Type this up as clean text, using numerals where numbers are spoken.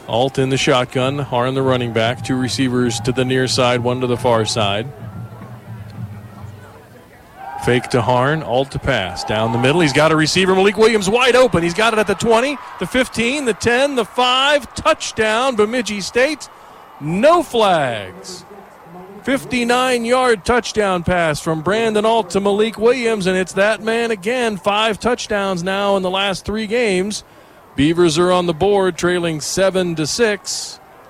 Alt in the shotgun, Harn the running back, 2 receivers to the near side, 1 to the far side. Fake to Harn, Alt to pass. Down the middle, he's got a receiver, Malik Williams wide open. He's got it at the 20, the 15, the 10, the 5. Touchdown, Bemidji State. No flags. 59-yard touchdown pass from Brandon Alt to Malik Williams, and it's that man again. 5 touchdowns now in the last 3 games. Beavers are on the board, trailing 7-6.